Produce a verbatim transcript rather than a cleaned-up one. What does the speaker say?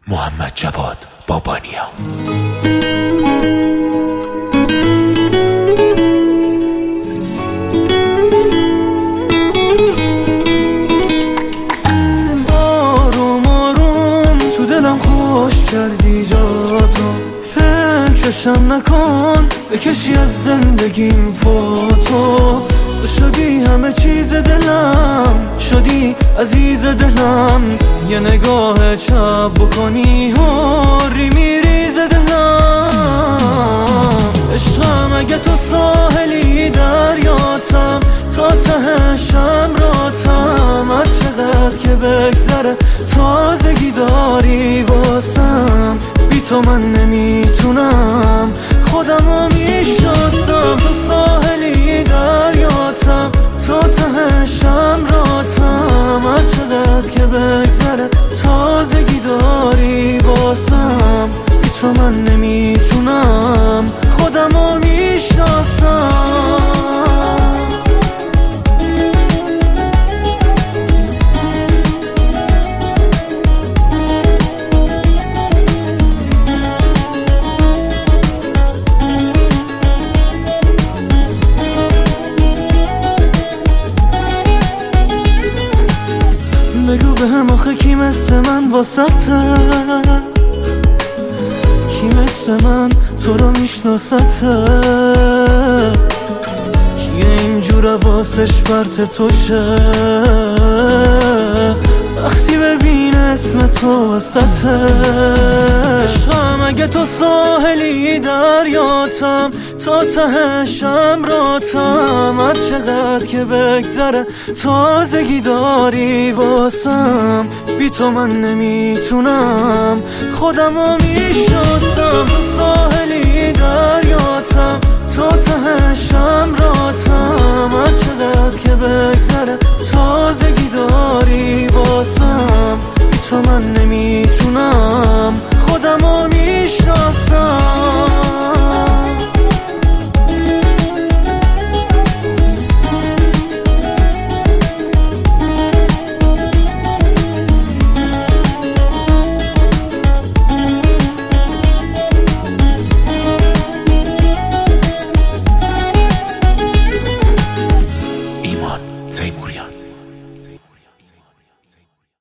محمد جواد بابانیا. آروم آروم تو دلم خوش کردی جاتو، فکرشم نکن بکشی از زندگیم پاتو. تو شدی همه چیز دلم، شدی عزیز دلم، یه نگاه چپ بکنی هوری میریز دلم. عشقم اگه تو ساحلی دریاتم، تا ته شمراتم، هر چقدر که بگذره تازگی داری واسم. بی تو من نمیتونم خودمو میشناسم. تو ساحلی دریاتم، تا ته شمراتم، هر چقدر که بگذره تازگی داری واسم. بی تو من نمیتونم خودمو میشناسم. بگو به هم آخه کی مثل من واسطه، کی مثل من تو رو میشناسته، کیه اینجور واسش برت توشه وقتی ببین اسم تو واسطه. عشقم اگه تو ساحلی دریاتم، تا ته شمراتم، هر چقدر که بگذره تازگی داری واسم. بی تو من نمیتونم خودمو میشناسم. تو ساحلی دریاتم، تا ته شمراتم، هر چقدر که بگذره تازگی داری واسم. بی تو من